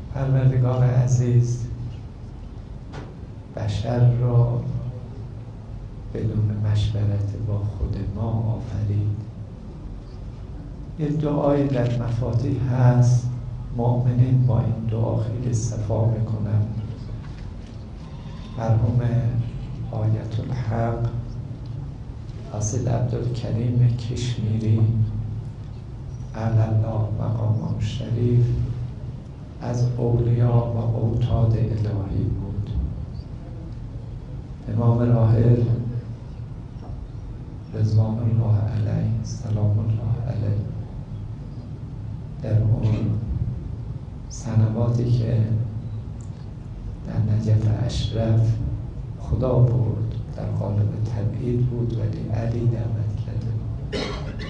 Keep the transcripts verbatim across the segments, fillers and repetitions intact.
پروردگار عزیز بشر را بدون مشورت با خود ما آفرید. یه دعای در مفاتیح هست، مؤمنین با این دعا خیلی صفا میکنن. مرحوم آیت الحق حافظ عبدالکریم کشمیری علی‌الله مقام شریف از اولیاء و اوتاد الهی بود. امام راحل رضوان الله علیه سلام الله علیه در اون سنواتی که در نجف اشرف خدا برد در قالب تبعید بود ولی علی دعوت کرده بود.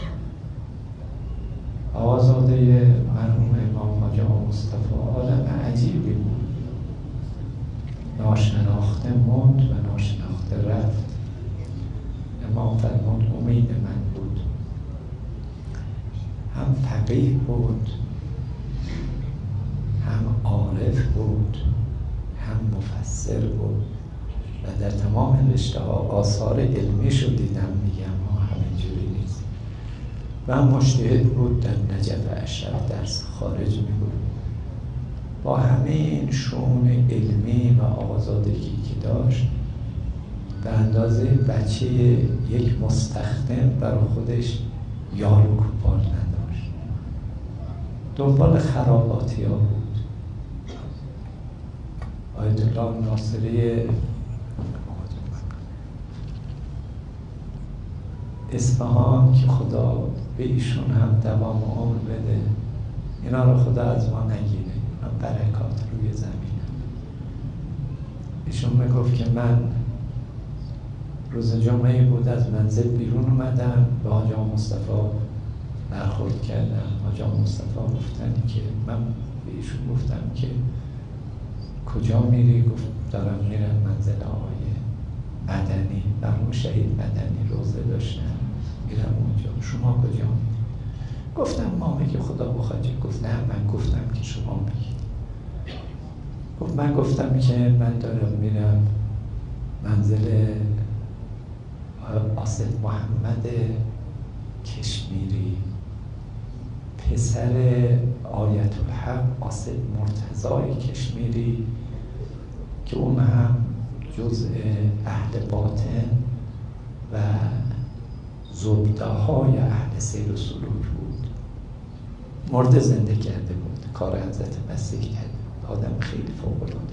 آقازاده مرحوم امام حاج آقا مصطفی آدم عجیبی بود، ناشناخته موند و ناشناخته رفت. امام فرمود امید من بود. هم فقیه بود، هم عارف بود، هم مفسر بود و در تمام رشته ها آثار علمیشو دیدم. میگم ها همینجوری نیست. و هم مجتهد بود، در نجف اشرف درس خارج میگود. با همه این شؤون علمی و آزادگی که داشت به اندازه بچه یک مستخدم برای خودش یار و کوپال نداشت، دنبال خراباتی ها بود. آیت الله ناصری اصفهان که خدا به ایشون هم دوام عمر بده، اینا رو خدا از ما نگیره، اینا برکات روی زمینه. ایشون میگفت که من روز جمعه بود از منزل بیرون اومدم، به حاج آقا مصطفی برخورد کردم. حاج آقا مصطفی گفتن که من به ایشون گفتم که کجا میری؟ گفت دارم میرم منزل آقای مدنی، مرحوم شهید مدنی روزه داشتن، میرم اونجا. شما کجا میری؟ گفتم ما میگه خدا بخواد. گفت نه من گفتم که شما میگی. گفت من گفتم که من دارم میرم منزل آصد محمد کشمیری، پسر آیت الحق آصد مرتضای کشمیری که اون هم جزء اهل باطن و زبده های اهل سیر و سلوک بود. مرده زنده کرده بود، کار حضرت مسیح کرده بود. آدم خیلی فوق‌العاده.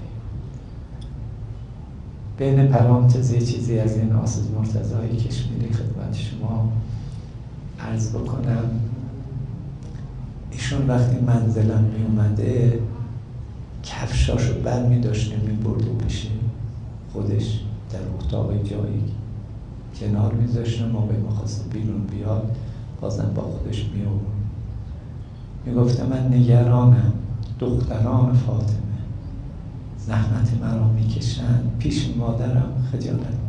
بین پرانتز یه چیزی از این آصد مرتضای کشمیری خدمت شما عرض بکنم. ایشون وقتی منزلم می اومده کفشاشو بر می داشته می برد و پیش خودش در اتاق جایی کنار می داشته، ما به مخواست بیرون بیاد بازم با خودش می آورد. می گفته من نگرانم، دختران فاطمه زحمت مرا می کشن، پیش مادرم خجالت